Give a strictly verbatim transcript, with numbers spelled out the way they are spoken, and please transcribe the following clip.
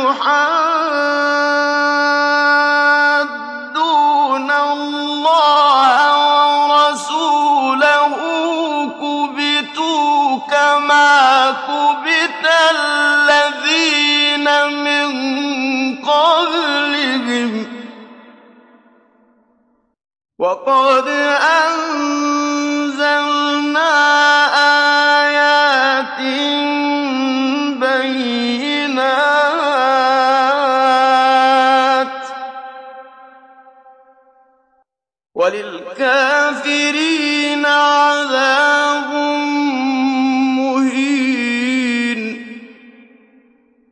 يُحَادُّونَ اللَّهَ وَرَسُولَهُ كُبِتُوا كَمَا كُبِتَ الَّذِينَ مِن قَبْلِهِمْ ۚ وَقَدْ أَنزَلْنَا آيَاتٍ بَيِّنَاتٍ ۚ وَلِلْكَافِرِينَ